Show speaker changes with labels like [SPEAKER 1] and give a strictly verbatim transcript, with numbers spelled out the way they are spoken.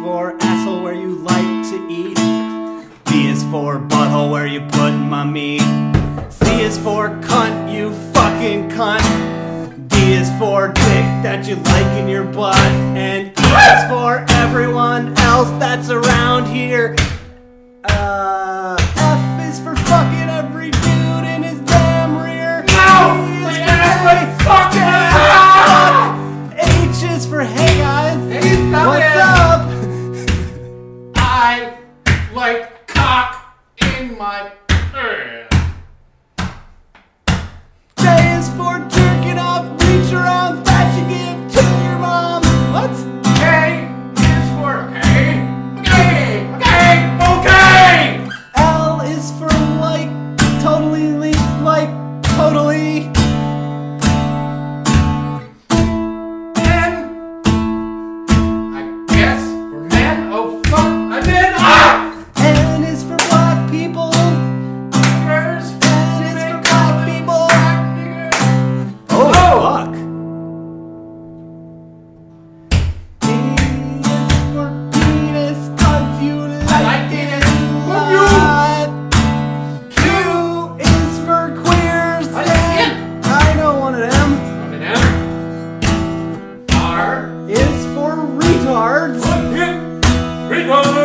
[SPEAKER 1] for asshole, where you like to eat. B is for butthole, where you put my meat. C is for cunt, you fucking cunt. D is for dick that you like in your butt. And E is for everyone else that's around here. Uh, F is for fucking every dude in his damn rear.
[SPEAKER 2] No!
[SPEAKER 1] G is
[SPEAKER 2] Wait,
[SPEAKER 1] for
[SPEAKER 2] every
[SPEAKER 1] hey,
[SPEAKER 2] fucking
[SPEAKER 1] fuck. H is for hey guys.
[SPEAKER 2] Hey, stop
[SPEAKER 1] What's
[SPEAKER 2] it.
[SPEAKER 1] up?
[SPEAKER 2] I like cock in my...
[SPEAKER 1] J is for jerking off, reach around that you give to your mom. What?
[SPEAKER 2] K is for okay. Okay, okay, okay!
[SPEAKER 1] L is for like, totally, le- like, totally.
[SPEAKER 2] N, I guess, for men. Oh fuck, I did. Ah!
[SPEAKER 1] N is for black people.
[SPEAKER 2] First,
[SPEAKER 1] N is for black people.
[SPEAKER 2] black nigger.
[SPEAKER 1] Oh,
[SPEAKER 2] Oh.
[SPEAKER 1] fuck. P is for penis, cause you like,
[SPEAKER 2] like
[SPEAKER 1] it
[SPEAKER 2] it.
[SPEAKER 1] a
[SPEAKER 2] Fuck you.
[SPEAKER 1] lot. Q is for queers.
[SPEAKER 2] I see it.
[SPEAKER 1] and I know one of them.
[SPEAKER 2] One of them. R.
[SPEAKER 1] Is for retards.
[SPEAKER 2] One hit. Retard.